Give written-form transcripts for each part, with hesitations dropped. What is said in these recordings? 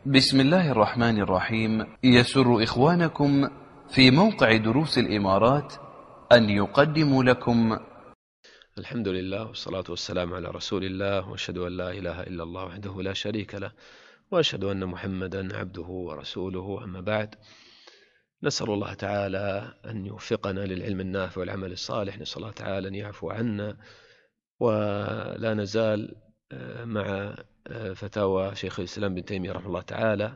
بسم الله الرحمن الرحيم. يسر إخوانكم في موقع دروس الإمارات أن يقدموا لكم الحمد لله والصلاة والسلام على رسول الله، وأشهد أن لا إله إلا الله وحده لا شريك له، وأشهد أن محمدا عبده ورسوله. أما بعد، نسأل الله تعالى أن يوفقنا للعلم النافع والعمل الصالح. نسأل الله تعالى أن يعفو عنا. ولا نزال مع فتاوى شيخ الإسلام ابن تيمية رحمه الله تعالى،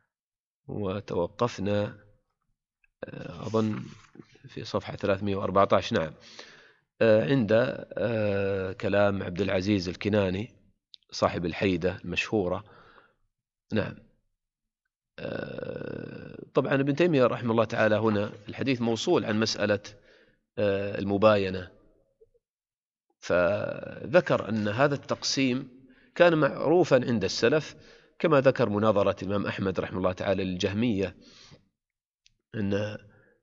وتوقفنا أظن في صفحة 314. نعم، عند كلام عبد العزيز الكناني صاحب الحيدة المشهورة. نعم. طبعا ابن تيمية رحمه الله تعالى هنا الحديث موصول عن مسألة المباينة، فذكر أن هذا التقسيم كان معروفا عند السلف، كما ذكر مناظرة الإمام أحمد رحمه الله تعالى للجهمية، أن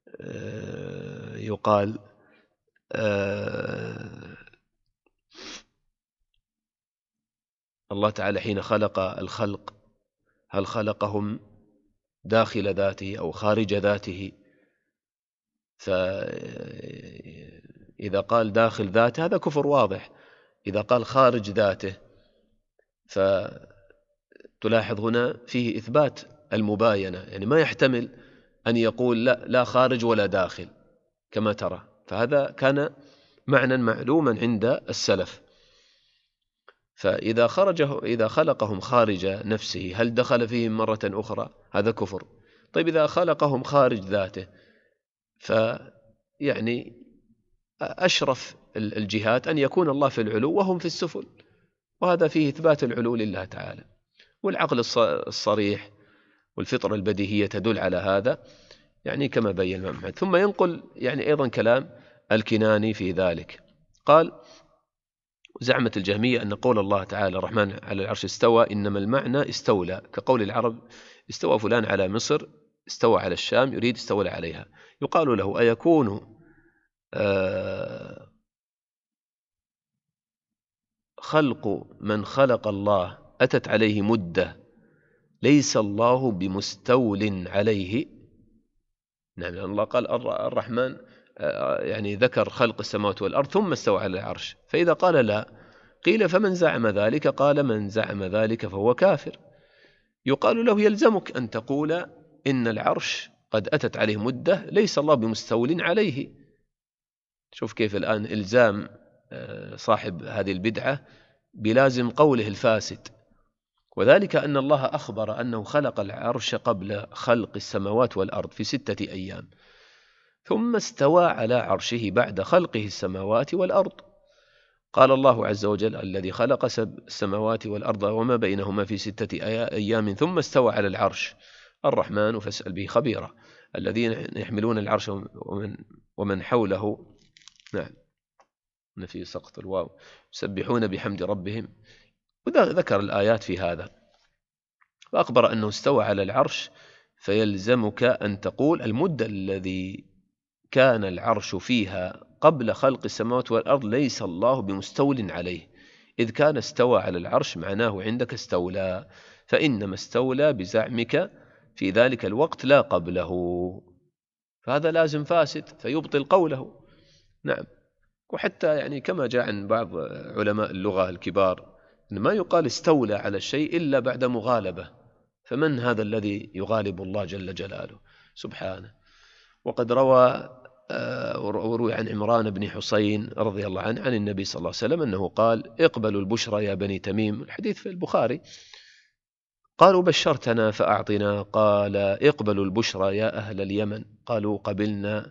يقال الله تعالى حين خلق الخلق هل خلقهم داخل ذاته أو خارج ذاته؟ فإذا قال داخل ذاته هذا كفر واضح، إذا قال خارج ذاته فتلاحظ هنا فيه إثبات المباينة، يعني ما يحتمل أن يقول لا خارج ولا داخل كما ترى، فهذا كان معنى معلوما عند السلف. فإذا إذا خلقهم خارج نفسه هل دخل فيهم مرة أخرى؟ هذا كفر. طيب إذا خلقهم خارج ذاته، فيعني أشرف الجهات أن يكون الله في العلو وهم في السفل، وهذا فيه إثبات العلو لله تعالى، والعقل الصريح والفطرة البديهية تدل على هذا، يعني كما بين محمد. ثم ينقل يعني أيضا كلام الكناني في ذلك. قال: زعمت الجهمية أن قول الله تعالى الرحمن على العرش استوى إنما المعنى استولى، كقول العرب استوى فلان على مصر، استوى على الشام، يريد استولى عليها. يقال له: أيكون خلق من خلق الله أتت عليه مدة ليس الله بمستول عليه؟ نعم، الله قال الرحمن يعني ذكر خلق السماوات والأرض ثم استوى على العرش، فإذا قال لا، قيل: فمن زعم ذلك؟ قال: من زعم ذلك فهو كافر. يقال له: يلزمك أن تقول إن العرش قد أتت عليه مدة ليس الله بمستول عليه. شوف كيف الآن إلزام صاحب هذه البدعة بلازم قوله الفاسد، وذلك أن الله أخبر أنه خلق العرش قبل خلق السماوات والأرض في 6 أيام، ثم استوى على عرشه بعد خلقه السماوات والأرض. قال الله عز وجل: الذي خلق السماوات والأرض وما بينهما في 6 أيام ثم استوى على العرش الرحمن فاسأل به خبيرا. الذين يحملون العرش ومن حوله، نعم، في سقط الواو، يسبحون بحمد ربهم. وذكر الآيات في هذا، وأخبر أنه استوى على العرش، فيلزمك أن تقول المدة الذي كان العرش فيها قبل خلق السماوات والأرض ليس الله بمستول عليه، إذ كان استوى على العرش معناه عندك استولى، فإنما استولى بزعمك في ذلك الوقت لا قبله، فهذا لازم فاسد فيبطل قوله. نعم. وحتى يعني كما جاء عن بعض علماء اللغة الكبار أن ما يقال استولى على الشيء إلا بعد مغالبة، فمن هذا الذي يغالب الله جل جلاله سبحانه؟ وقد روي عن عمران بن حسين رضي الله عنه عن النبي صلى الله عليه وسلم أنه قال: اقبلوا البشرى يا بني تميم. الحديث في البخاري. قالوا: بشرتنا فأعطنا. قال: اقبلوا البشرى يا أهل اليمن. قالوا: قبلنا.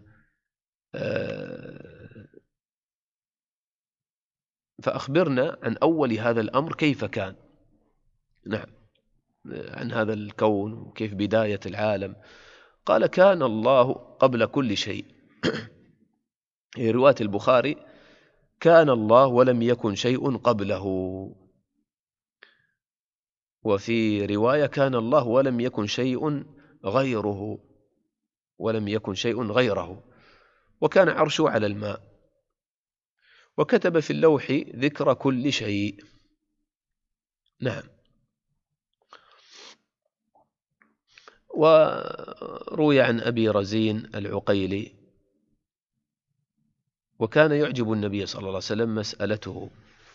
فأخبرنا عن أول هذا الأمر كيف كان. نعم، عن هذا الكون وكيف بداية العالم. قال: كان الله قبل كل شيء. رواية البخاري: كان الله ولم يكن شيء قبله. وفي رواية: كان الله ولم يكن شيء غيره، ولم يكن شيء غيره، وكان عرشه على الماء، وكتب في اللوح ذكر كل شيء. نعم. وروي عن أبي رزين العقيلي وكان يعجب النبي صلى الله عليه وسلم مسألته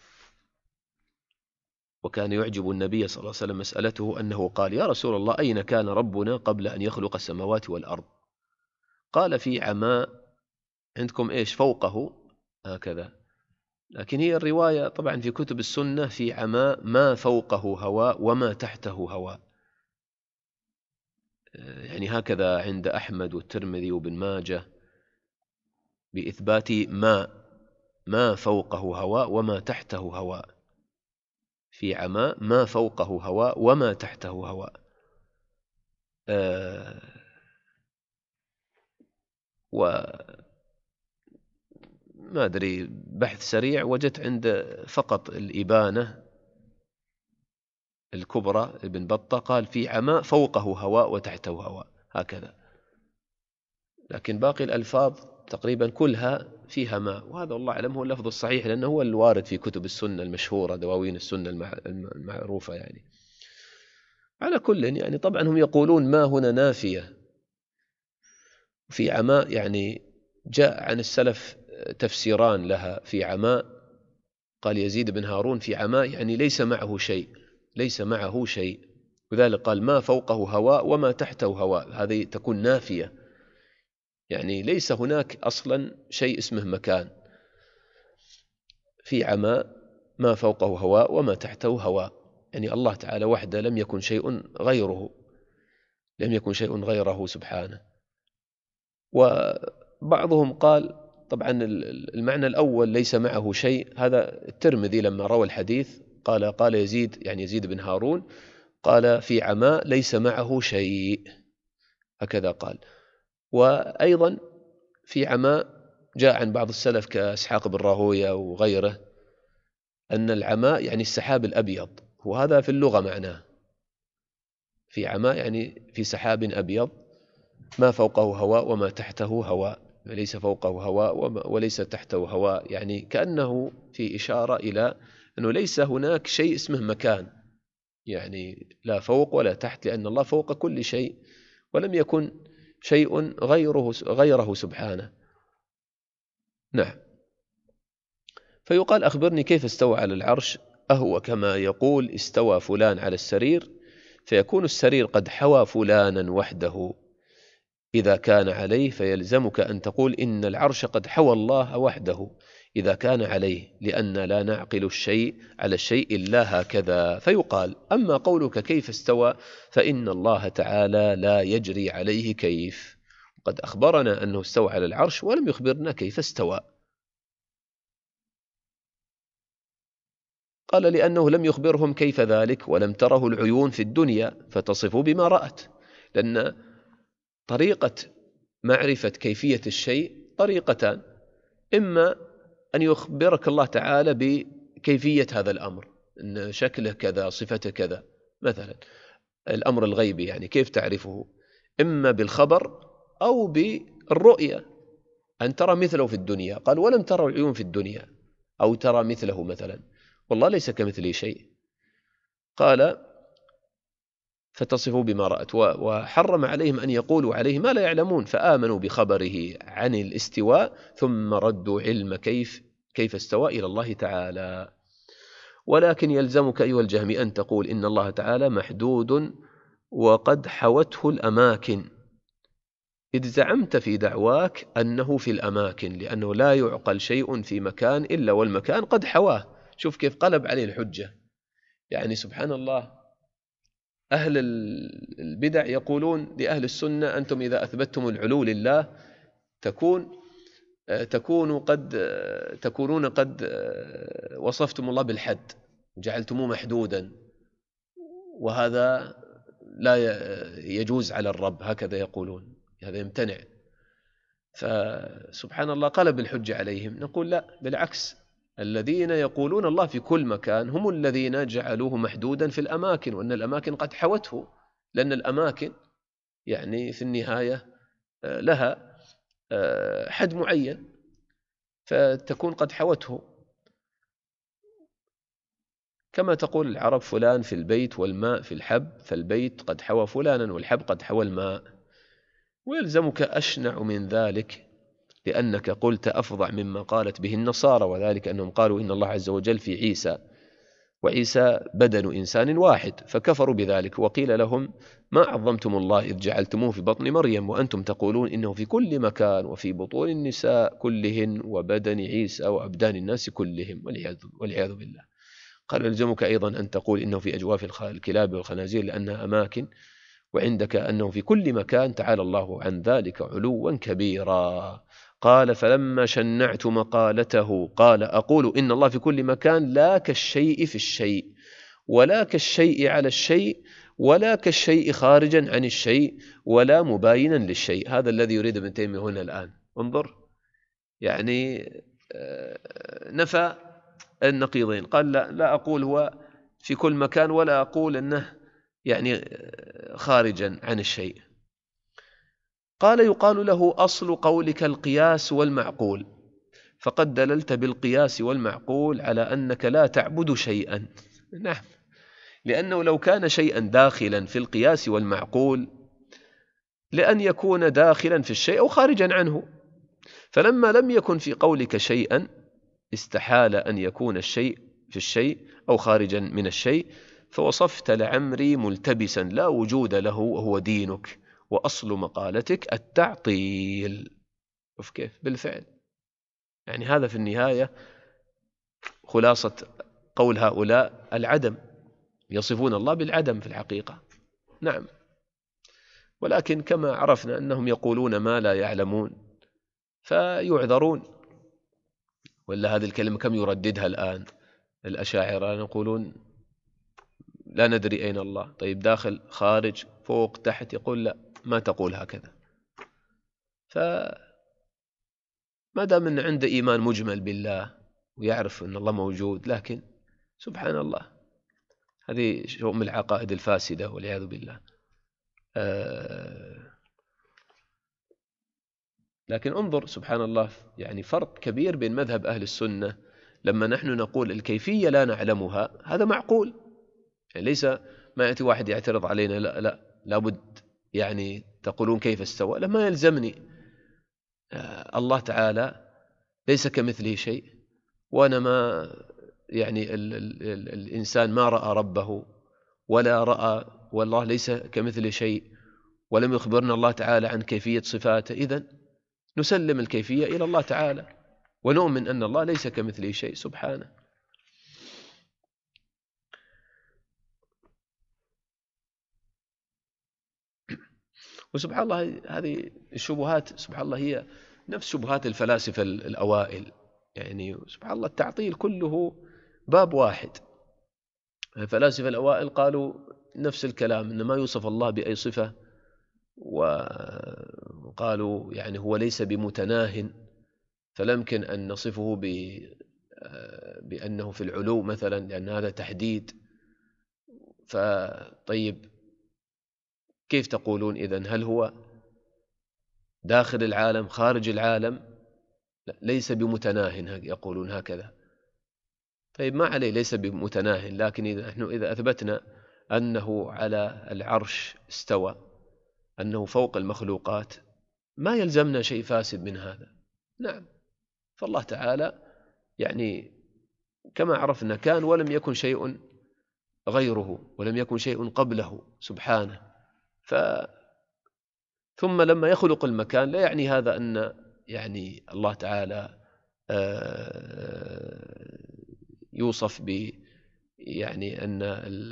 أنه قال: يا رسول الله، أين كان ربنا قبل أن يخلق السماوات والأرض؟ قال: في عماء. عندكم إيش؟ فوقه، هكذا. لكن هي الرواية طبعا في كتب السنة في عماء ما فوقه هواء وما تحته هواء، يعني هكذا عند أحمد والترمذي وابن ماجه، بإثبات ما فوقه هواء وما تحته هواء. في عماء ما فوقه هواء وما تحته هواء. وما أدري، بحث سريع وجدت عند فقط الإبانة الكبرى ابن بطة قال: في عماء فوقه هواء وتحته هواء، هكذا. لكن باقي الألفاظ تقريبا كلها فيها ماء، وهذا والله أعلم هو اللفظ الصحيح، لأنه هو الوارد في كتب السنة المشهورة، دواوين السنة المعروفة يعني. على كل يعني طبعا هم يقولون ما هنا نافية. في عماء يعني جاء عن السلف تفسيران لها. في عماء قال يزيد بن هارون: في عماء يعني ليس معه شيء، وذلك قال: ما فوقه هواء وما تحته هواء، هذه تكون نافية، يعني ليس هناك أصلا شيء اسمه مكان. في عماء ما فوقه هواء وما تحته هواء، يعني الله تعالى وحده لم يكن شيء غيره سبحانه. وبعضهم قال طبعا المعنى الأول ليس معه شيء، هذا الترمذي لما روى الحديث قال يزيد، يعني يزيد بن هارون، قال: في عماء ليس معه شيء، هكذا قال. وأيضا في عماء جاء عن بعض السلف كإسحاق بن راهويه وغيره أن العماء يعني السحاب الأبيض، وهذا في اللغة معناه. في عماء يعني في سحاب أبيض ما فوقه هواء وما تحته هواء، ليس فوقه هواء وليس تحته هواء، يعني كأنه في إشارة إلى أنه ليس هناك شيء اسمه مكان، يعني لا فوق ولا تحت، لأن الله فوق كل شيء ولم يكن شيء غيره سبحانه. نعم. فيقال: أخبرني كيف استوى على العرش؟ أهو كما يقول استوى فلان على السرير؟ فيكون السرير قد حوى فلانا وحده إذا كان عليه، فيلزمك أن تقول إن العرش قد حوى الله وحده إذا كان عليه، لأن لا نعقل الشيء على الشيء إلا هكذا. فيقال: أما قولك كيف استوى فإن الله تعالى لا يجري عليه كيف، قد أخبرنا أنه استوى على العرش ولم يخبرنا كيف استوى. قال: لأنه لم يخبرهم كيف ذلك ولم تره العيون في الدنيا فتصف بما رأت، لأن طريقة معرفة كيفية الشيء طريقتان: إما أن يخبرك الله تعالى بكيفية هذا الأمر، إن شكله كذا، صفته كذا، مثلا الأمر الغيبي يعني كيف تعرفه؟ إما بالخبر أو بالرؤية، أن ترى مثله في الدنيا. قال: ولم ترى العيون في الدنيا، أو ترى مثله مثلا، والله ليس كمثله شيء. قال: فتصفوا بما رأت. وحرم عليهم أن يقولوا عليه ما لا يعلمون، فآمنوا بخبره عن الاستواء ثم ردوا علم كيف استوى إلى الله تعالى. ولكن يلزمك أيها الجهمي أن تقول إن الله تعالى محدود وقد حوته الأماكن، إذ زعمت في دعواك أنه في الأماكن، لأنه لا يعقل شيء في مكان إلا والمكان قد حواه. شوف كيف قلب عليه الحجة، يعني سبحان الله. أهل البدع يقولون لأهل السنة: أنتم إذا أثبتتم العلو لله تكونون قد وصفتم الله بالحد، جعلتموه محدودا، وهذا لا يجوز على الرب، هكذا يقولون، هذا يمتنع. فسبحان الله قلب الحجة عليهم. نقول: لا، بالعكس، الذين يقولون الله في كل مكان هم الذين جعلوه محدودا في الأماكن، وأن الأماكن قد حوته، لأن الأماكن يعني في النهاية لها حد معين، فتكون قد حوته. كما تقول العرب فلان في البيت والماء في الحب، فالبيت قد حوى فلانا والحب قد حوى الماء. ويلزمك أشنع من ذلك، لأنك قلت أفظع مما قالت به النصارى، وذلك أنهم قالوا إن الله عز وجل في عيسى، وعيسى بدن إنسان واحد، فكفروا بذلك. وقيل لهم ما عظمتم الله إذ جعلتموه في بطن مريم وأنتم تقولون إنه في كل مكان وفي بطون النساء كلهن وبدن عيسى وأبدان الناس كلهم، والعياذ بالله. قال يلزمك أيضا أن تقول إنه في أجواف الكلاب والخنازير لأنها أماكن، وعندك أنه في كل مكان، تعالى الله عن ذلك علوا كبيرا. قال فلما شنعت مقالته قال أقول إن الله في كل مكان لا كالشيء في الشيء، ولا كالشيء على الشيء، ولا كالشيء خارجا عن الشيء، ولا مباينا للشيء. هذا الذي يريد ابن تيمية هنا الآن. انظر، يعني نفى النقيضين. قال لا أقول هو في كل مكان، ولا أقول أنه يعني خارجا عن الشيء. قال يقال له أصل قولك القياس والمعقول، فقد دللت بالقياس والمعقول على أنك لا تعبد شيئا. نعم، لأنه لو كان شيئا داخلا في القياس والمعقول لأن يكون داخلا في الشيء أو خارجا عنه، فلما لم يكن في قولك شيئا استحال أن يكون الشيء في الشيء أو خارجا من الشيء، فوصفت لعمري ملتبسا لا وجود له وهو دينك، وأصل مقالتك التعطيل. شوف كيف بالفعل، يعني هذا في النهاية خلاصة قول هؤلاء العدم، يصفون الله بالعدم في الحقيقة. نعم، ولكن كما عرفنا أنهم يقولون ما لا يعلمون فيعذرون. ولا هذه الكلمة كم يرددها الآن الأشاعرة، يقولون لا ندري أين الله. طيب داخل خارج فوق تحت، يقول لا ما تقول هكذا. فما دام أن عنده إيمان مجمل بالله ويعرف أن الله موجود، لكن سبحان الله هذه شيء من العقائد الفاسدة والعياذ بالله. لكن انظر سبحان الله، يعني فرق كبير بين مذهب أهل السنة لما نحن نقول الكيفية لا نعلمها، هذا معقول، يعني ليس ما يأتي واحد يعترض علينا لا لابد يعني تقولون كيف استوى، لما يلزمني الله تعالى ليس كمثله شيء، وأنا ما يعني الإنسان ما رأى ربه ولا رأى، والله ليس كمثله شيء، ولم يخبرنا الله تعالى عن كيفية صفاته. إذن نسلم الكيفية إلى الله تعالى ونؤمن أن الله ليس كمثله شيء سبحانه. وسبحان الله هذه الشبهات سبحان الله هي نفس شبهات الفلاسفة الأوائل، يعني سبحان الله التعطيل كله باب واحد. الفلاسفة الأوائل قالوا نفس الكلام، إن ما يوصف الله بأي صفة، وقالوا يعني هو ليس بمتناه، فلا يمكن أن نصفه بأنه في العلو مثلا، لأن هذا تحديد. فطيب كيف تقولون إذن؟ هل هو داخل العالم خارج العالم؟ لا، ليس بمتناه، يقولون هكذا. طيب ما عليه ليس بمتناه، لكن نحن إذا أثبتنا أنه على العرش استوى، أنه فوق المخلوقات، ما يلزمنا شيء فاسد من هذا. نعم، فالله تعالى يعني كما عرفنا كان ولم يكن شيء غيره، ولم يكن شيء قبله سبحانه. ثم لما يخلق المكان لا يعني هذا أن يعني الله تعالى يوصف ب يعني أن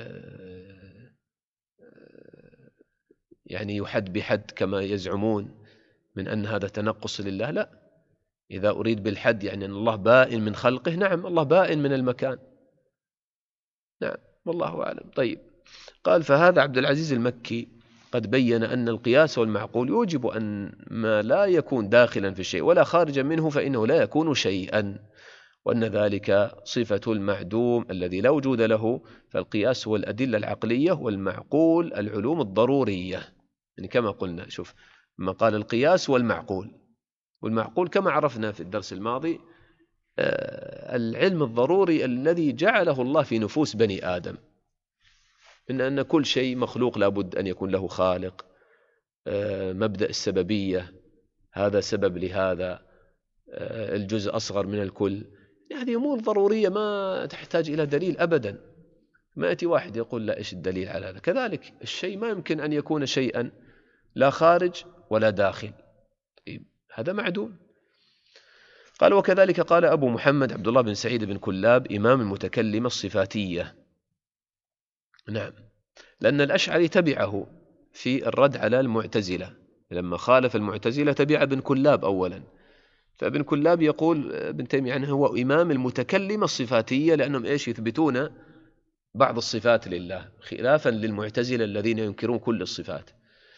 يعني يحد بحد كما يزعمون من أن هذا تنقص لله. لا، إذا أريد بالحد يعني أن الله بائن من خلقه، نعم الله بائن من المكان. نعم، والله أعلم. طيب، قال فهذا عبد العزيز المكي قد بين أن القياس والمعقول يوجب أن ما لا يكون داخلا في الشيء ولا خارجا منه فإنه لا يكون شيئا، وأن ذلك صفة المعدوم الذي لا وجود له. فالقياس هو الأدلة العقلية، والمعقول العلوم الضرورية. يعني كما قلنا، شوف ما قال القياس والمعقول، والمعقول كما عرفنا في الدرس الماضي العلم الضروري الذي جعله الله في نفوس بني آدم، أن كل شيء مخلوق لابد أن يكون له خالق، مبدأ السببية، هذا سبب لهذا، الجزء أصغر من الكل. هذه أمور ضرورية ما تحتاج إلى دليل أبدا. ما يأتي واحد يقول لا إيش الدليل على هذا. كذلك الشيء ما يمكن أن يكون شيئا لا خارج ولا داخل، هذا معدوم. قال وكذلك قال أبو محمد عبد الله بن سعيد بن كلاب إمام المتكلمة الصفاتية. نعم، لأن الأشعري تبعه في الرد على المعتزلة، لما خالف المعتزلة تبع ابن كلاب أولا. فابن كلاب يقول ابن تيمية عنه هو إمام المتكلمة الصفاتية، لأنهم إيش يثبتون بعض الصفات لله خلافا للمعتزلة الذين ينكرون كل الصفات،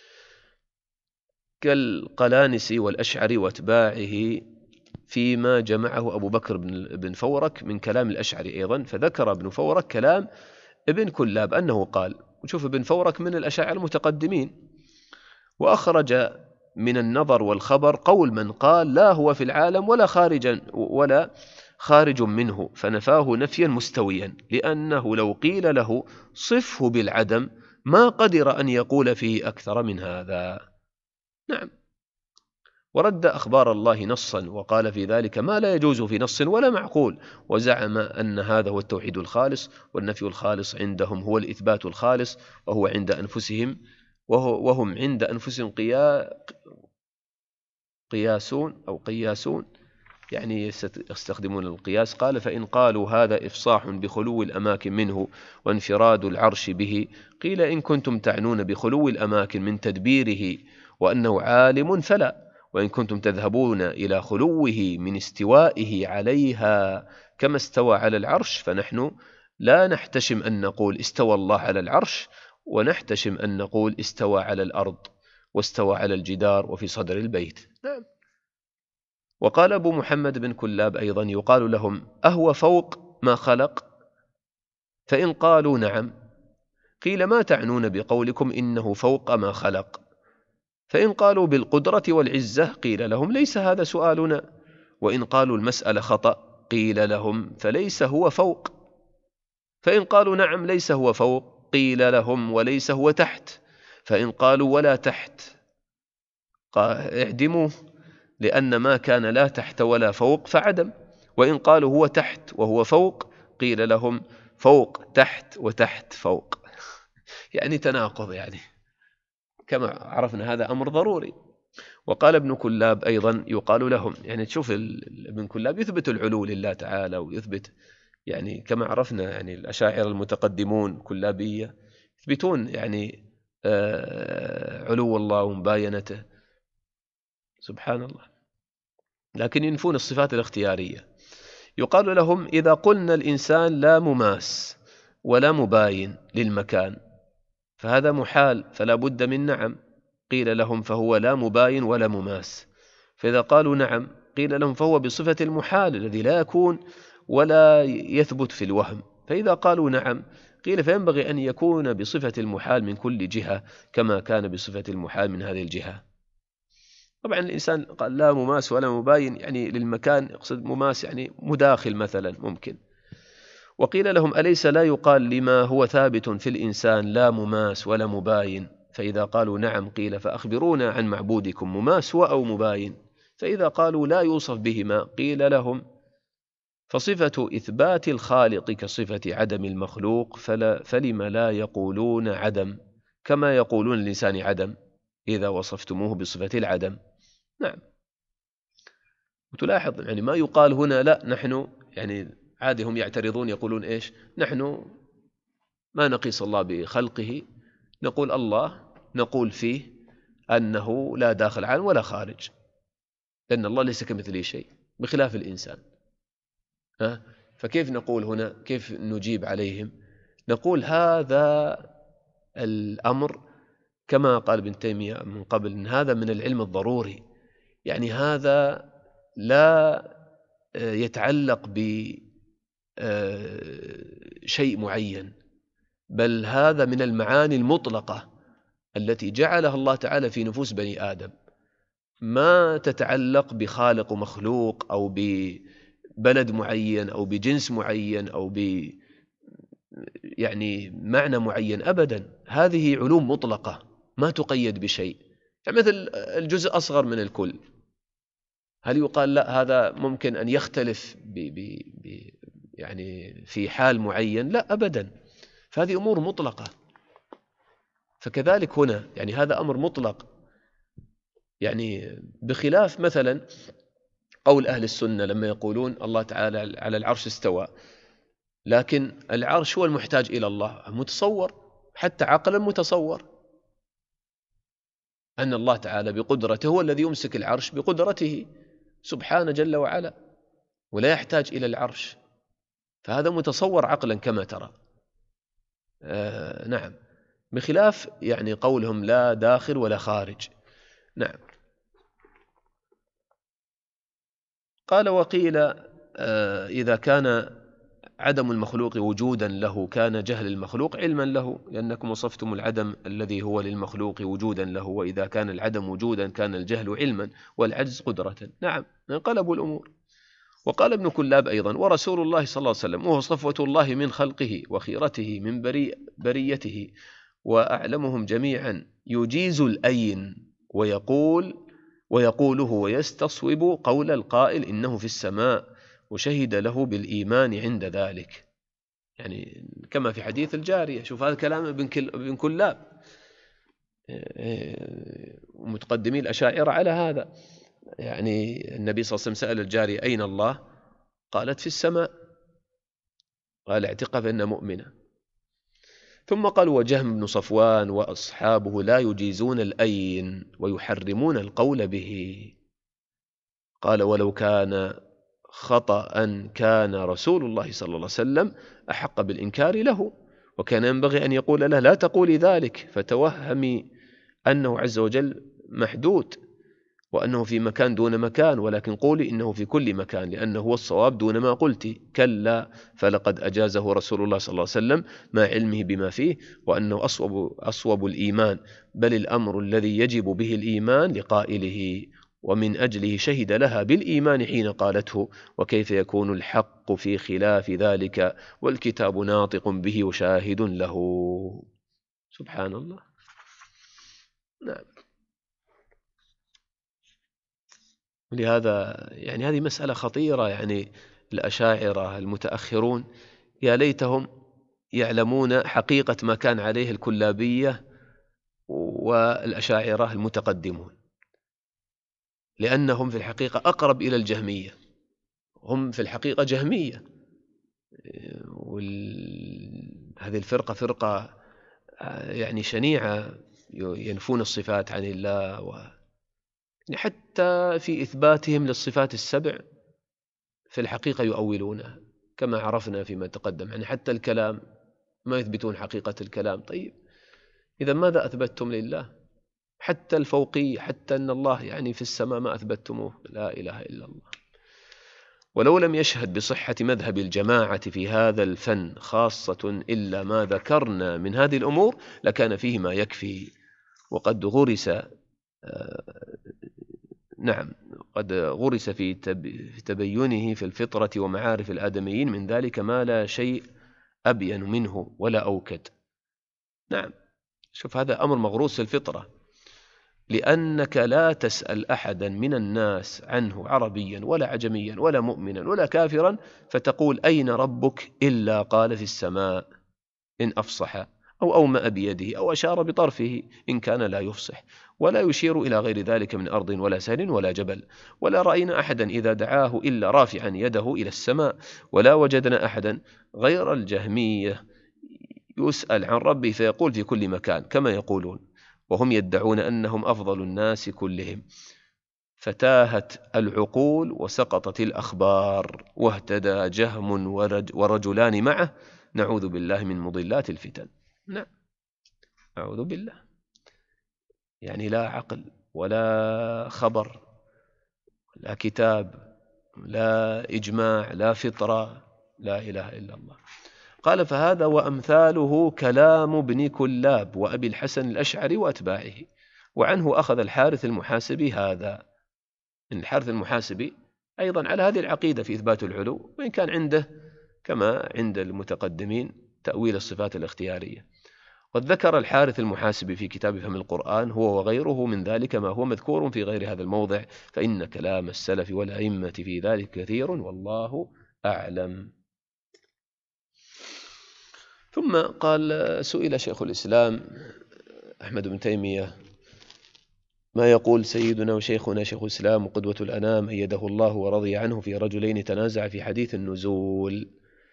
كالقلانسي والأشعري واتباعه، فيما جمعه أبو بكر بن فورك من كلام الأشعري أيضا. فذكر ابن فورك كلام ابن كلاب أنه قال، وشوف ابن فورك من الأشاعرة المتقدمين، وأخرج من النظر والخبر قول من قال لا هو في العالم ولا خارج منه، فنفاه نفيا مستويا، لأنه لو قيل له صفه بالعدم ما قدر أن يقول فيه أكثر من هذا. نعم، ورد أخبار الله نصا، وقال في ذلك ما لا يجوز في نص ولا معقول، وزعم أن هذا هو التوحيد الخالص، والنفي الخالص عندهم هو الإثبات الخالص، وهم عند أنفسهم قياسون، يعني يستخدمون القياس. قال فإن قالوا هذا إفصاح بخلو الأماكن منه وانفراد العرش به، قيل إن كنتم تعنون بخلو الأماكن من تدبيره وأنه عالم فلا، وإن كنتم تذهبون إلى خلوه من استوائه عليها كما استوى على العرش، فنحن لا نحتشم أن نقول استوى الله على العرش، ونحتشم أن نقول استوى على الأرض واستوى على الجدار وفي صدر البيت. نعم. وقال أبو محمد بن كلاب أيضا يقال لهم أهو فوق ما خلق؟ فإن قالوا نعم قيل ما تعنون بقولكم إنه فوق ما خلق؟ فإن قالوا بالقدرة والعزة قيل لهم ليس هذا سؤالنا. وإن قالوا المسألة خطأ قيل لهم فليس هو فوق. فإن قالوا نعم ليس هو فوق قيل لهم وليس هو تحت. فإن قالوا ولا تحت اعدموه، لأن ما كان لا تحت ولا فوق فعدم. وإن قالوا هو تحت وهو فوق قيل لهم فوق تحت وتحت فوق. يعني تناقض، يعني كما عرفنا هذا أمر ضروري. وقال ابن كلاب أيضا يقال لهم، يعني تشوف ابن كلاب يثبت العلو لله تعالى، ويثبت يعني كما عرفنا يعني الأشاعرة المتقدمون كلابية يثبتون يعني علو الله ومباينته سبحان الله، لكن ينفون الصفات الاختيارية. يقال لهم إذا قلنا الإنسان لا مماس ولا مباين للمكان فهذا محال فلا بد من نعم، قيل لهم فهو لا مباين ولا مماس. فإذا قالوا نعم قيل لهم فهو بصفة المحال الذي لا يكون ولا يثبت في الوهم. فإذا قالوا نعم قيل فينبغي أن يكون بصفة المحال من كل جهة كما كان بصفة المحال من هذه الجهة. طبعا الإنسان قال لا مماس ولا مباين يعني للمكان، يقصد مماس يعني مداخل مثلا ممكن. وقيل لهم أليس لا يقال لما هو ثابت في الإنسان لا مماس ولا مباين؟ فإذا قالوا نعم قيل فأخبرونا عن معبودكم مماس أو مباين. فإذا قالوا لا يوصف بهما قيل لهم فصفة إثبات الخالق كصفة عدم المخلوق، فلما لا يقولون عدم كما يقولون الإنسان عدم إذا وصفتموه بصفة العدم. نعم. وتلاحظ يعني ما يقال هنا لا نحن يعني عادي هم يعترضون يقولون إيش نحن ما نقيس الله بخلقه، نقول الله نقول فيه أنه لا داخل عنه ولا خارج، لأن الله ليس كمثله شيء بخلاف الإنسان. فكيف نقول هنا، كيف نجيب عليهم؟ نقول هذا الأمر كما قال ابن تيمية من قبل إن هذا من العلم الضروري، يعني هذا لا يتعلق بشيء معين، بل هذا من المعاني المطلقة التي جعلها الله تعالى في نفوس بني آدم، ما تتعلق بخالق ومخلوق أو ببلد معين أو بجنس معين أو يعني معنى معين، أبدا. هذه علوم مطلقة ما تقيد بشيء. يعني مثل الجزء أصغر من الكل، هل يقال لا هذا ممكن أن يختلف يعني في حال معين؟ لا أبدا، فهذه أمور مطلقة. فكذلك هنا يعني هذا أمر مطلق، يعني بخلاف مثلا قول أهل السنة لما يقولون الله تعالى على العرش استوى، لكن العرش هو المحتاج إلى الله، متصور حتى عقلا متصور أن الله تعالى بقدرته هو الذي يمسك العرش بقدرته سبحانه جل وعلا، ولا يحتاج إلى العرش، فهذا متصور عقلا كما ترى. نعم، بخلاف يعني قولهم لا داخل ولا خارج. نعم. قال وقيل إذا كان عدم المخلوق وجودا له كان جهل المخلوق علما له، لأنكم وصفتم العدم الذي هو للمخلوق وجودا له، وإذا كان العدم وجودا كان الجهل علما والعجز قدرة. نعم، انقلبوا الأمور. وقال ابن كلاب أيضا: ورسول الله صلى الله عليه وسلم وهو صفوة الله من خلقه وخيرته من بريته وأعلمهم جميعا يجيز الأين ويقوله ويستصوب قول القائل إنه في السماء وشهد له بالإيمان عند ذلك، يعني كما في حديث الجارية. شوف هذا كلام ابن كلاب، ومتقدمي الأشاعرة على هذا. يعني النبي صلى الله عليه وسلم سأل الجارية: أين الله؟ قالت: في السماء. قال: اعتقها فإنها مؤمنة. ثم قال: وجهم بن صفوان وأصحابه لا يجيزون الأين ويحرمون القول به. قال: ولو كان خطأ كان رسول الله صلى الله عليه وسلم أحق بالإنكار له، وكان ينبغي أن يقول له: لا تقولي ذلك، فتوهمي أنه عز وجل محدود وأنه في مكان دون مكان، ولكن قولي إنه في كل مكان لأنه هو الصواب دون ما قلت. كلا، فلقد أجازه رسول الله صلى الله عليه وسلم مع علمه بما فيه، وأنه أصوب الإيمان، بل الأمر الذي يجب به الإيمان لقائله، ومن أجله شهد لها بالإيمان حين قالته، وكيف يكون الحق في خلاف ذلك والكتاب ناطق به وشاهد له. سبحان الله. نعم. لهذا يعني هذه مسألة خطيرة. يعني الأشاعرة المتأخرون يا ليتهم يعلمون حقيقة ما كان عليه الكلابية والأشاعرة المتقدمون، لأنهم في الحقيقة أقرب إلى الجهمية، هم في الحقيقة جهمية. هذه الفرقة فرقة يعني شنيعة، ينفون الصفات عن الله، حتى في إثباتهم للصفات السبع في الحقيقة يؤولونها كما عرفنا فيما تقدم. يعني حتى الكلام ما يثبتون حقيقة الكلام. طيب إذا ماذا أثبتتم لله؟ حتى الفوقي، حتى أن الله يعني في السماء ما أثبتتموه. لا إله إلا الله. ولو لم يشهد بصحة مذهب الجماعة في هذا الفن خاصة إلا ما ذكرنا من هذه الأمور لكان فيه ما يكفي. وقد غرس قد غرس في تبينه في الفطرة ومعارف الآدميين من ذلك ما لا شيء أبين منه ولا أوكد. نعم، شوف هذا أمر مغروس في الفطرة، لأنك لا تسأل أحدا من الناس عنه عربيا ولا عجميا ولا مؤمنا ولا كافرا فتقول أين ربك إلا قال في السماء إن أفصح أو أومأ بيده أو أشار بطرفه إن كان لا يفصح، ولا يشير إلى غير ذلك من أرض ولا سهل ولا جبل. ولا رأينا أحدا إذا دعاه إلا رافعا يده إلى السماء. ولا وجدنا أحدا غير الجهمية يسأل عن ربه فيقول في كل مكان كما يقولون، وهم يدعون أنهم أفضل الناس كلهم. فتاهت العقول وسقطت الأخبار واهتدى جهم ورجلان معه، نعوذ بالله من مضلات الفتن. نعم، أعوذ بالله. يعني لا عقل ولا خبر لا كتاب لا إجماع لا فطرة، لا إله إلا الله. قال: فهذا وأمثاله كلام ابن كلاب وأبي الحسن الأشعري وأتباعه. وعنه أخذ الحارث المحاسبي هذا. الحارث المحاسبي أيضا على هذه العقيدة في إثبات العلو، وإن كان عنده كما عند المتقدمين تأويل الصفات الاختيارية. قد ذكر الحارث المحاسبي في كتاب فهم القرآن هو وغيره من ذلك ما هو مذكور في غير هذا الموضع، فإن كلام السلف والأئمة في ذلك كثير والله أعلم. ثم قال: سئل شيخ الإسلام أحمد بن تيمية: ما يقول سيدنا وشيخنا شيخ الإسلام وقدوة الأنام أيده الله ورضي عنه في رجلين تنازع في حديث النزول؟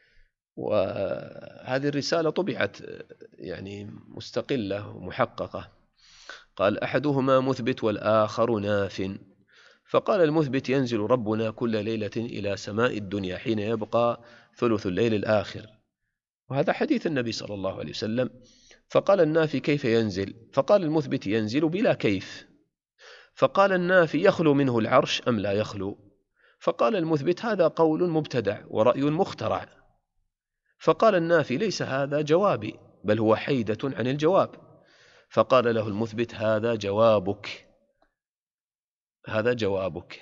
وهذه الرسالة طبعت يعني مستقلة ومحققة. قال: أحدهما مثبت والآخر ناف. فقال المثبت: ينزل ربنا كل ليلة إلى سماء الدنيا حين يبقى ثلث الليل الآخر، وهذا حديث النبي صلى الله عليه وسلم. فقال النافي: كيف ينزل؟ فقال المثبت: ينزل بلا كيف. فقال النافي: يخلو منه العرش أم لا يخلو؟ فقال المثبت: هذا قول مبتدع ورأي مخترع. فقال النافي: ليس هذا جوابي، بل هو حيدة عن الجواب. فقال له المثبت: هذا جوابك، هذا جوابك.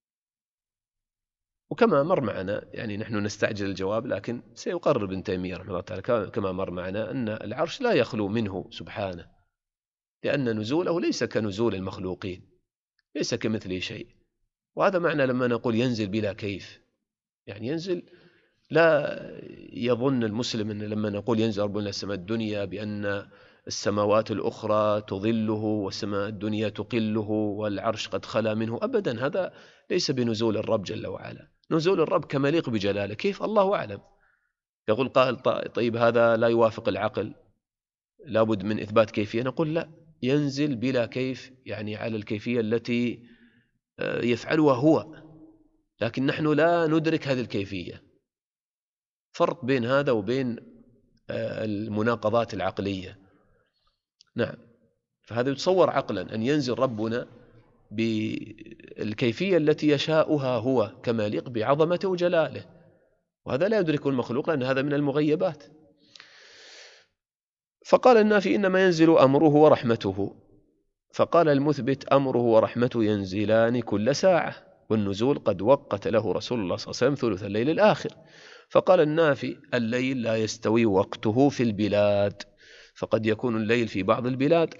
وكما مر معنا، يعني نحن نستعجل الجواب، لكن سيقرر ابن تيمية رحمه الله تعالى كما مر معنا أن العرش لا يخلو منه سبحانه، لأن نزوله ليس كنزول المخلوقين، ليس كمثله شيء. وهذا معنى لما نقول ينزل بلا كيف، يعني ينزل، لا يظن المسلم أن لما نقول ينزل ربنا إلى السماء الدنيا بأن السماوات الأخرى تظله والسماء الدنيا تقله والعرش قد خلا منه، أبدا، هذا ليس بنزول الرب جل وعلا. نزول الرب كما يليق بجلاله، كيف الله أعلم. يقول قائل: طيب هذا لا يوافق العقل، لابد من إثبات كيفية. نقول لا، ينزل بلا كيف، يعني على الكيفية التي يفعلها هو، لكن نحن لا ندرك هذه الكيفية. فرق بين هذا وبين المناقضات العقلية. نعم، فهذا يتصور عقلا أن ينزل ربنا بالكيفية التي يشاؤها هو كما يليق بعظمته وجلاله، وهذا لا يدركه المخلوق لأن هذا من المغيبات. فقال النافي: إنما ينزل أمره ورحمته. فقال المثبت: أمره ورحمته ينزلان كل ساعة، والنزول قد وقت له رسول الله صلى الله عليه وسلم ثلث الليل الآخر. فقال النافي: الليل لا يستوي وقته في البلاد، فقد يكون الليل في بعض البلاد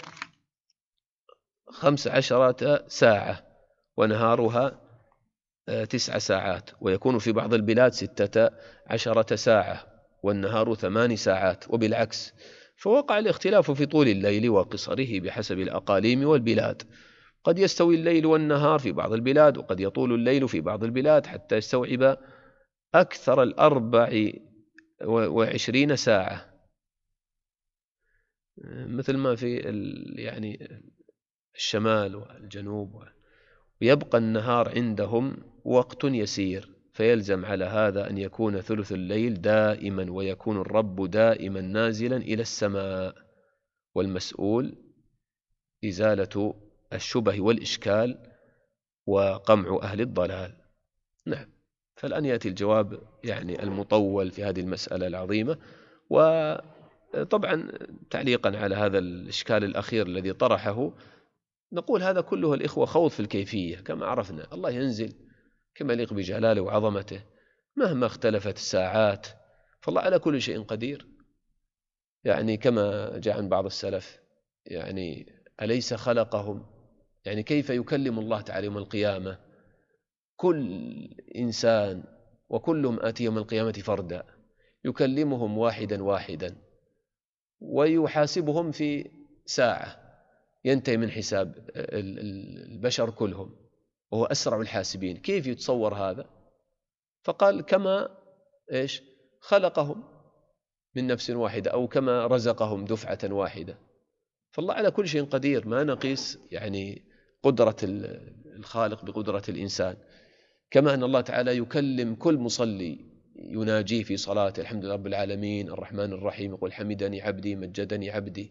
15 ساعة ونهارها 9 ساعات، ويكون في بعض البلاد 16 ساعة والنهار 8 ساعات، وبالعكس. فوقع الاختلاف في طول الليل وقصره بحسب الأقاليم والبلاد. قد يستوي الليل والنهار في بعض البلاد، وقد يطول الليل في بعض البلاد حتى يستوعب أكثر 24 ساعة، مثل ما في يعني الشمال والجنوب. ويبقى النهار عندهم وقت يسير، فيلزم على هذا أن يكون ثلث الليل دائما، ويكون الرب دائما نازلا إلى السماء، والمسؤول إزالة الشبه والإشكال وقمع أهل الضلال. نعم، فالآن يأتي الجواب يعني المطول في هذه المسألة العظيمة. وطبعا تعليقا على هذا الإشكال الأخير الذي طرحه، نقول هذا كله الإخوة خوض في الكيفية. كما عرفنا الله ينزل كما يليق بجلاله وعظمته، مهما اختلفت الساعات فالله على كل شيء قدير. يعني كما جاء عن بعض السلف، يعني أليس خلقهم، يعني كيف يكلم الله تعالى يوم القيامة كل إنسان وكلهم آتي يوم القيامة فردا، يكلمهم واحدا واحدا ويحاسبهم في ساعة، ينتهي من حساب البشر كلهم وهو أسرع الحاسبين. كيف يتصور هذا؟ فقال: كما خلقهم من نفس واحدة، أو كما رزقهم دفعة واحدة. فالله على كل شيء قدير، ما نقيس يعني قدرة الخالق بقدرة الإنسان. كما أن الله تعالى يكلم كل مصلي يناجيه في صلاته: الحمد لله رب العالمين الرحمن الرحيم، يقول حمدني عبدي مجدني عبدي.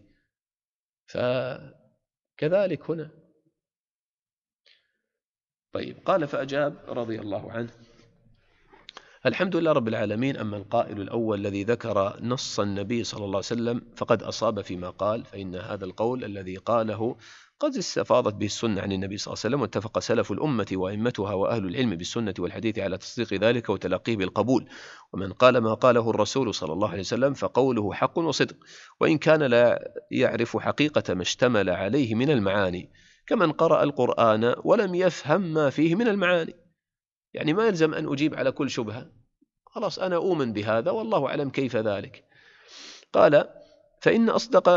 فكذلك هنا. طيب، قال: فأجاب رضي الله عنه: الحمد لله رب العالمين. أما القائل الأول الذي ذكر نص النبي صلى الله عليه وسلم فقد أصاب فيما قال، فإن هذا القول الذي قاله قد استفاضت به السنة عن النبي صلى الله عليه وسلم، واتفق سلف الأمة وأئمتها وأهل العلم بالسنة والحديث على تصديق ذلك وتلقيه بالقبول. ومن قال ما قاله الرسول صلى الله عليه وسلم فقوله حق وصدق، وإن كان لا يعرف حقيقة ما اشتمل عليه من المعاني، كمن قرأ القرآن ولم يفهم ما فيه من المعاني. يعني ما يلزم أن أجيب على كل شبهة، خلاص أنا أؤمن بهذا والله أعلم كيف ذلك. قال فإن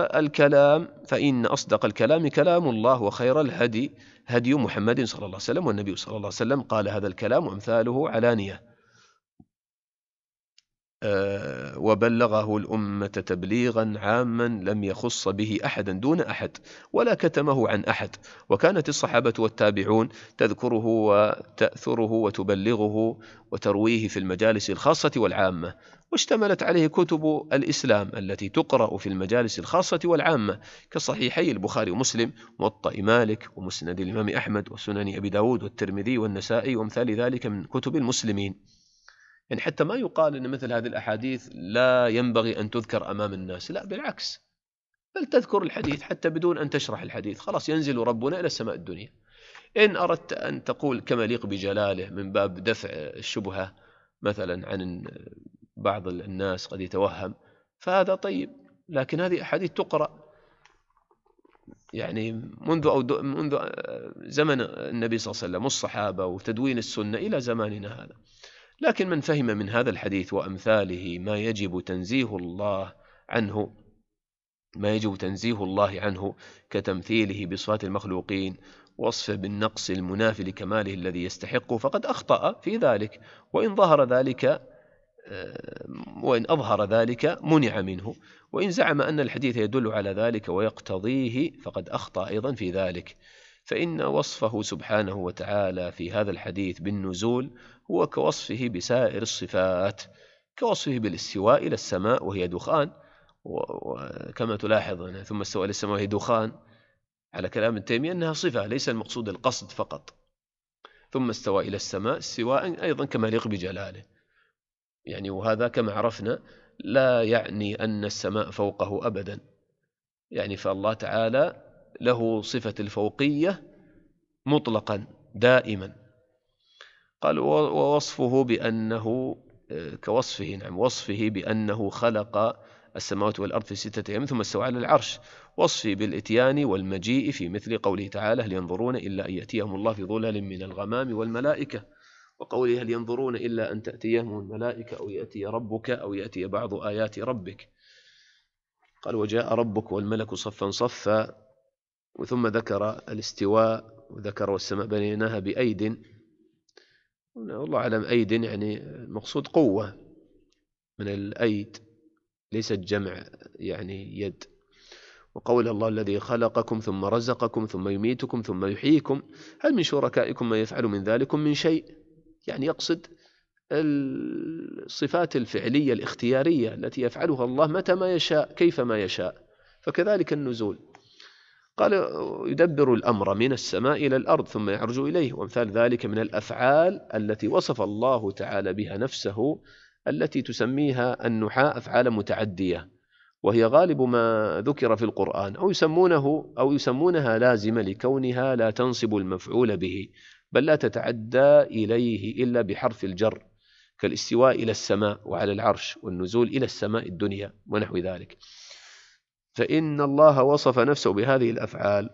أصدق الكلام كلام الله، وخير الهدي هدي محمد صلى الله عليه وسلم، والنبي صلى الله عليه وسلم قال هذا الكلام وأمثاله علانية، وبلغه الأمة تبليغا عاما لم يخص به أحدا دون أحد ولا كتمه عن أحد. وكانت الصحابة والتابعون تذكره وتأثره وتبلغه وترويه في المجالس الخاصة والعامة، واشتملت عليه كتب الإسلام التي تقرأ في المجالس الخاصة والعامة كصحيحي البخاري ومسلم، موطأ مالك، ومسند الإمام أحمد، وسنن أبي داود والترمذي والنسائي وأمثال ذلك من كتب المسلمين. يعني حتى ما يقال أن مثل هذه الأحاديث لا ينبغي أن تذكر أمام الناس، لا بالعكس، بل تذكر الحديث حتى بدون أن تشرح الحديث. خلاص ينزل ربنا إلى السماء الدنيا. إن أردت أن تقول كما يليق بجلاله من باب دفع الشبهة مثلا عن بعض الناس قد يتوهم، فهذا طيب، لكن هذه أحاديث تقرأ يعني منذ زمن النبي صلى الله عليه وسلم والصحابة وتدوين السنة إلى زماننا هذا. لكن من فهم من هذا الحديث وأمثاله ما يجب تنزيه الله عنه كتمثيله بصفات المخلوقين، وصفه بالنقص المنافي لكماله الذي يستحقه، فقد أخطأ في ذلك، وإن أظهر ذلك منع منه، وإن زعم أن الحديث يدل على ذلك ويقتضيه فقد أخطأ أيضا في ذلك. فإن وصفه سبحانه وتعالى في هذا الحديث بالنزول هو كوصفه بسائر الصفات، كوصفه بالاستواء إلى السماء وهي دخان، وكما تلاحظ ثم استوى إلى السماء وهي دخان على كلام ابن تيمية أنها صفة ليس المقصود القصد فقط. ثم استوى إلى السماء استواء أيضا كما يليق بجلاله، يعني وهذا كما عرفنا لا يعني أن السماء فوقه أبدا، يعني فالله تعالى له صفة الفوقية مطلقا دائما. قال ووصفه بأنه وصفه بأنه خلق السماوات والأرض في 6 أيام ثم استوى على العرش، وصفه بالإتيان والمجيء في مثل قوله تعالى هل ينظرون إلا أن يأتيهم الله في ظلال من الغمام والملائكة، وقوله هل ينظرون إلا أن تأتيهم الملائكة أو يأتي ربك أو يأتي بعض آيات ربك. قال وجاء ربك والملك صفا صفا، وثم ذكر الاستواء وذكر والسماء بنيناها بأيد، والله أعلم أيد يعني المقصود قوة من الأيد ليست جمع يعني يد. وقول الله الذي خلقكم ثم رزقكم ثم يميتكم ثم يحييكم هل من شركائكم ما يفعل من ذلكم من شيء، يعني يقصد الصفات الفعلية الاختيارية التي يفعلها الله متى ما يشاء كيف ما يشاء. فكذلك النزول، قال يدبر الأمر من السماء إلى الأرض ثم يعرج إليه، وامثال ذلك من الأفعال التي وصف الله تعالى بها نفسه التي تسميها النحاة أفعال متعدية، وهي غالب ما ذكر في القرآن، أو يسمونها لازمة لكونها لا تنصب المفعول به بل لا تتعدى إليه إلا بحرف الجر، كالاستواء إلى السماء وعلى العرش والنزول إلى السماء الدنيا ونحو ذلك. فإن الله وصف نفسه بهذه الأفعال،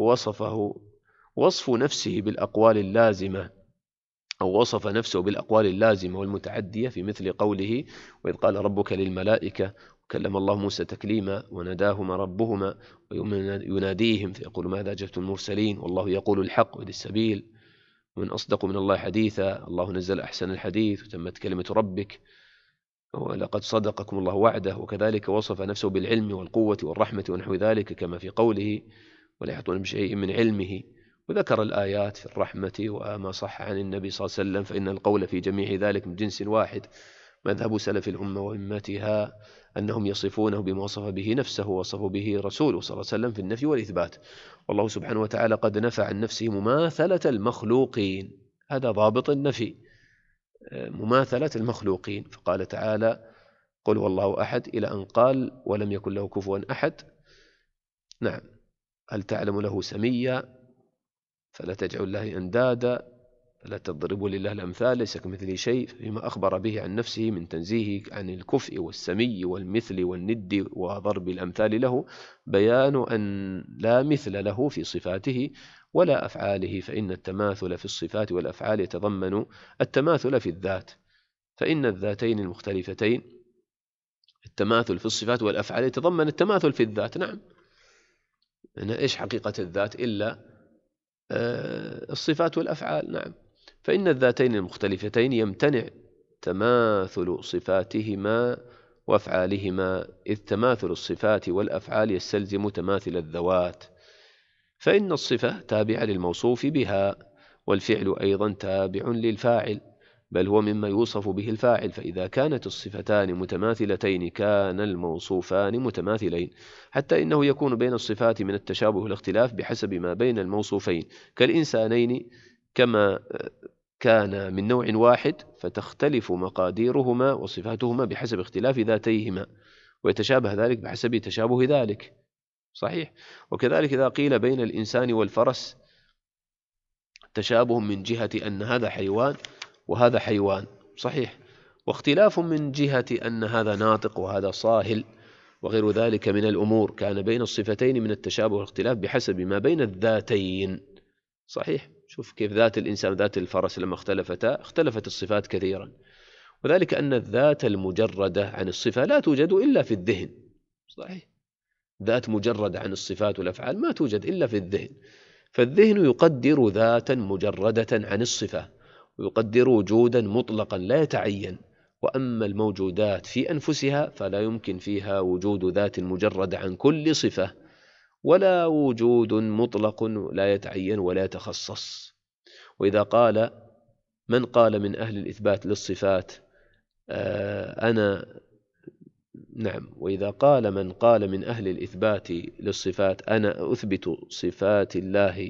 وصف نفسه بالأقوال اللازمة، أو وصف نفسه بالأقوال اللازمة والمتعدية في مثل قوله وإذ قال ربك للملائكة وكلم الله موسى تكليما وناداهما ربهما ويناديهم فيقول ماذا أجبتم المرسلين والله يقول الحق ويهدي السبيل ومن أصدق من الله حديثا الله نزل أحسن الحديث وتمت كلمة ربك ولقد صدقكم الله وعده. وكذلك وصف نفسه بالعلم والقوة والرحمة ونحو ذلك كما في قوله ولا يحيطون بشيء من علمه، وذكر الآيات في الرحمة وما صح عن النبي صلى الله عليه وسلم فإن القول في جميع ذلك من جنس واحد. مذهب سلف الأمة وأئمتها أنهم يصفونه بما وصف به نفسه ووصفه به رسوله صلى الله عليه وسلم في النفي والإثبات، والله سبحانه وتعالى قد نفى عن نفسه مماثلة المخلوقين، هذا ضابط النفي مماثلة المخلوقين، فقال تعالى قل والله أحد إلى أن قال ولم يكن له كفوا أحد. نعم. هل تعلم له سميا فلا تجعل الله أندادا فلا تضربوا لله الأمثال ليس كمثله شيء، فيما أخبر به عن نفسه من تنزيهه عن الكفء والسمي والمثل والند وضرب الأمثال له بيان أن لا مثل له في صفاته ولا أفعاله، فإن التماثل في الصفات والأفعال يتضمن التماثل في الذات، فإن الذاتين المختلفتين التماثل في الصفات والأفعال يتضمن التماثل في الذات. نعم. إيش حقيقة الذات إلا الصفات والأفعال؟ نعم. فإن الذاتين المختلفتين يمتنع تماثل صفاتهما وأفعالهما، إذ تماثل الصفات والأفعال يستلزم تماثل الذوات، فإن الصفة تابعة للموصوف بها، والفعل أيضا تابع للفاعل، بل هو مما يوصف به الفاعل، فإذا كانت الصفتان متماثلتين كان الموصوفان متماثلين، حتى إنه يكون بين الصفات من التشابه والاختلاف بحسب ما بين الموصوفين، كالإنسانين كما كان من نوع واحد فتختلف مقاديرهما وصفاتهما بحسب اختلاف ذاتيهما، ويتشابه ذلك بحسب تشابه ذلك. صحيح. وكذلك إذا قيل بين الإنسان والفرس تشابه من جهة أن هذا حيوان وهذا حيوان، صحيح، واختلاف من جهة أن هذا ناطق وهذا صاهل وغير ذلك من الأمور، كان بين الصفتين من التشابه والاختلاف بحسب ما بين الذاتين. صحيح. شوف كيف ذات الإنسان وذات الفرس لما اختلفتا اختلفت الصفات كثيرا، وذلك أن الذات المجردة عن الصفة لا توجد إلا في الذهن. صحيح. ذات مجردة عن الصفات والأفعال ما توجد إلا في الذهن، فالذهن يقدر ذاتا مجردة عن الصفة، ويقدر وجودا مطلقا لا يتعين، وأما الموجودات في أنفسها فلا يمكن فيها وجود ذات مجردة عن كل صفة، ولا وجود مطلق لا يتعين ولا يتخصص. وإذا قال من قال من أهل الإثبات للصفات وإذا قال من قال من أهل الإثبات للصفات أنا أثبت صفات الله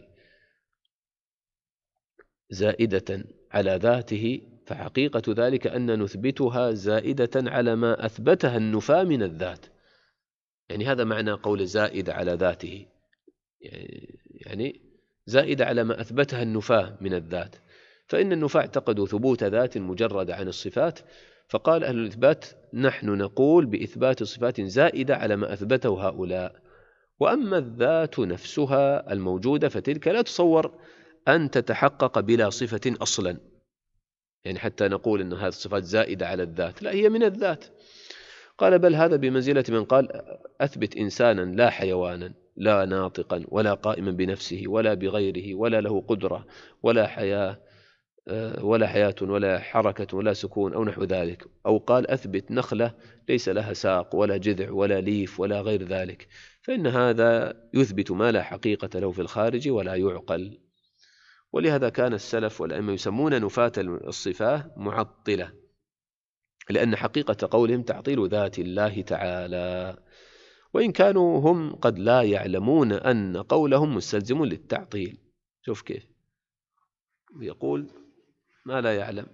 زائدة على ذاته، فحقيقة ذلك أن نثبتها زائدة على ما أثبتها النفاة من الذات. يعني هذا معنى قول زائد على ذاته، يعني زائد على ما أثبتها النفاة من الذات، فإن النفاة اعتقدوا ثبوت ذات مجردة عن الصفات، فقال أهل الإثبات نحن نقول بإثبات صفات زائدة على ما أثبته هؤلاء، وأما الذات نفسها الموجودة فتلك لا تصور أن تتحقق بلا صفة أصلا، يعني حتى نقول أن هذه الصفات زائدة على الذات، لا، هي من الذات. قال بل هذا بمنزلة من قال أثبت إنسانا لا حيوانا لا ناطقا ولا قائما بنفسه ولا بغيره ولا له قدرة ولا حياة ولا حركة ولا سكون أو نحو ذلك، أو قال أثبت نخلة ليس لها ساق ولا جذع ولا ليف ولا غير ذلك، فإن هذا يثبت ما لا حقيقة له في الخارج ولا يعقل. ولهذا كان السلف والأئمة يسمون نفاة الصفات معطلة، لأن حقيقة قولهم تعطيل ذات الله تعالى، وإن كانوا هم قد لا يعلمون أن قولهم مستلزم للتعطيل. شوف كيف يقول ما لا يعلم،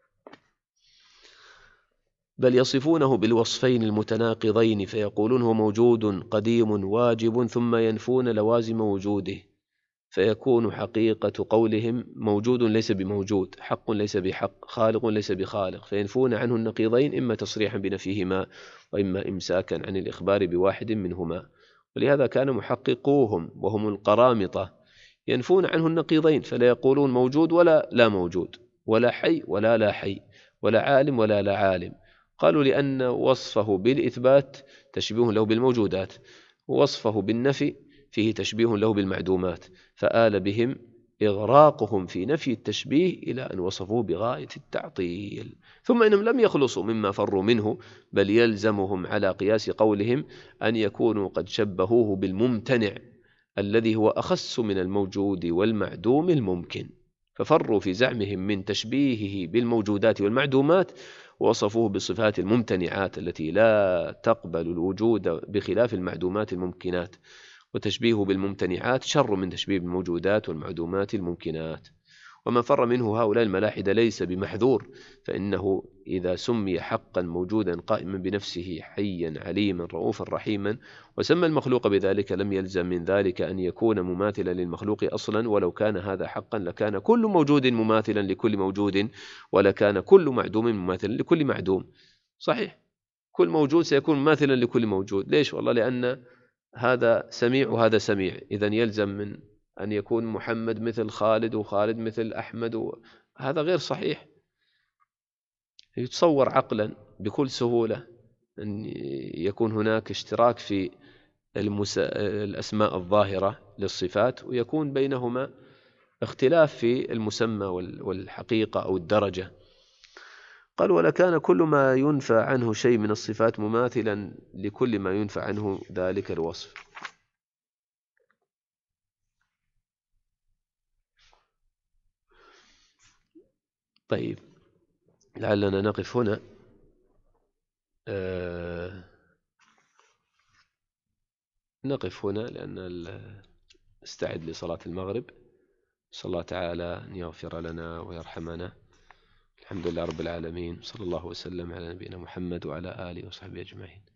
بل يصفونه بالوصفين المتناقضين، فيقولون هو موجود قديم واجب ثم ينفون لوازم وجوده، فيكون حقيقة قولهم موجود ليس بموجود، حق ليس بحق، خالق ليس بخالق، فينفون عنه النقيضين إما تصريحا بنفيهما وإما إمساكا عن الإخبار بواحد منهما. ولهذا كان محققوهم وهم القرامطة ينفون عنه النقيضين، فلا يقولون موجود ولا لا موجود، ولا حي ولا لا حي، ولا عالم ولا لا عالم. قالوا لأن وصفه بالإثبات تشبيه له بالموجودات، ووصفه بالنفي فيه تشبيه له بالمعدومات، فآل بهم إغراقهم في نفي التشبيه إلى أن وصفوه بغاية التعطيل. ثم إنهم لم يخلصوا مما فروا منه، بل يلزمهم على قياس قولهم أن يكونوا قد شبهوه بالممتنع الذي هو أخص من الموجود والمعدوم الممكن، ففروا في زعمهم من تشبيهه بالموجودات والمعدومات، ووصفوه بالصفات الممتنعات التي لا تقبل الوجود بخلاف المعدومات الممكنات، وتشبيهه بالممتنعات شر من تشبيه بالموجودات والمعدومات الممكنات. ومن فر منه هؤلاء الملاحدة ليس بمحذور، فإنه إذا سمي حقا موجودا قائما بنفسه حيا عليما رؤوفا رحيما وسمى المخلوق بذلك، لم يلزم من ذلك أن يكون مماثلا للمخلوق أصلا، ولو كان هذا حقا لكان كل موجود مماثلا لكل موجود، ولكان كل معدوم مماثلا لكل معدوم. صحيح، كل موجود سيكون مماثلا لكل موجود. ليش؟ والله لأن هذا سميع وهذا سميع، إذن يلزم من أن يكون محمد مثل خالد وخالد مثل أحمد، هذا غير صحيح. يتصور عقلا بكل سهولة أن يكون هناك اشتراك في الأسماء الظاهرة للصفات، ويكون بينهما اختلاف في المسمى والحقيقة أو الدرجة. قال: ولكان كل ما ينفى عنه شيء من الصفات مماثلا لكل ما ينفى عنه ذلك الوصف. طيب، لعلنا نقف هنا. نقف هنا لأن نستعد لصلاة المغرب. صلى الله تعالى أن يغفر لنا ويرحمنا. الحمد لله رب العالمين، صلى الله وسلم على نبينا محمد وعلى آله وصحبه أجمعين.